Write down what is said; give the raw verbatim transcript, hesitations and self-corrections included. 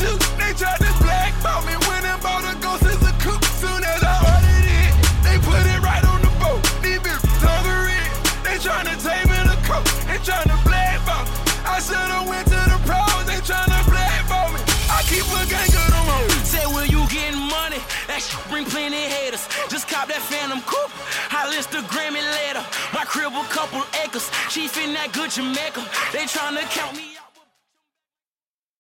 took. They tried to blackball me. Went and bought a ghost as a cook. Soon as I ordered it, they put it right on the boat. These bitches hungry. They tryna take me to coke. They tryna blackball me. I should've went to the pros. They tryna blackball me. I keep a gang of them hoes. Say, will you getting money? That shit bring plenty haters. Just cop that Phantom Coupe. I list the Grammy later. My crib a couple acres. She fin that good Jamaica. They tryna count me out.